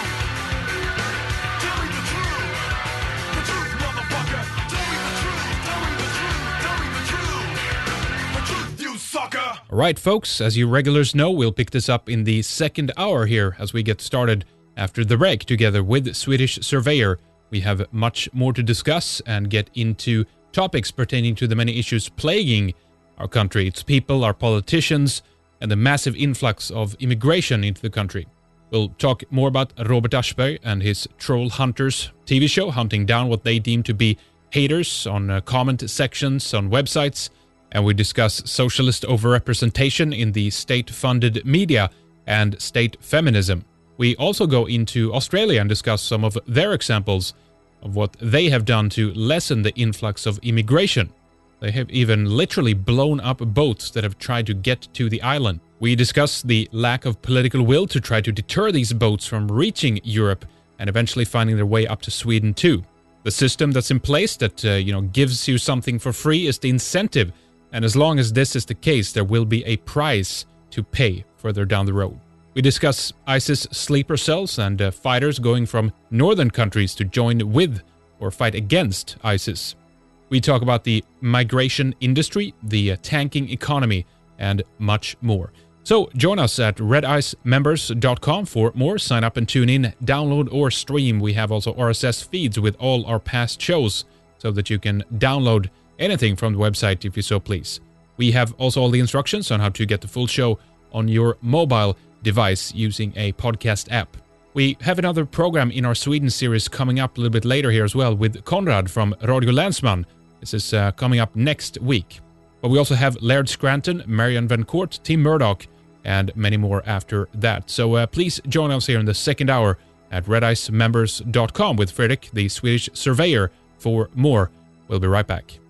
tell me the truth. The truth, motherfucker. Tell me the truth, tell me the truth, tell me the truth. The truth, you sucker. All right, folks, as you regulars know, we'll pick this up in the second hour here as we get started after the break together with Swedish Surveyor. We have much more to discuss and get into topics pertaining to the many issues plaguing our country, its people, our politicians, and the massive influx of immigration into the country. We'll talk more about Robert Aschberg and his Troll Hunters TV show, hunting down what they deem to be haters on comment sections on websites. And we discuss socialist overrepresentation in the state-funded media and state feminism. We also go into Australia and discuss some of their examples of what they have done to lessen the influx of immigration. They have even literally blown up boats that have tried to get to the island. We discuss the lack of political will to try to deter these boats from reaching Europe and eventually finding their way up to Sweden too. The system that's in place that gives you something for free is the incentive, and as long as this is the case, there will be a price to pay further down the road. We discuss ISIS sleeper cells and fighters going from northern countries to join with or fight against ISIS. We talk about the migration industry, the tanking economy, and much more. So join us at redicemembers.com for more. Sign up and tune in, download or stream. We have also RSS feeds with all our past shows so that you can download anything from the website if you so please. We have also all the instructions on how to get the full show on your mobile device using a podcast app. We have another program in our Sweden series coming up a little bit later here as well with Konrad from Radio Länsman. This is coming up next week. But we also have Laird Scranton, Marian Van Court, Tim Murdoch, and many more after that. So please join us here in the second hour at redicemembers.com with Fredrik, the Swedish Surveyor, for more. We'll be right back.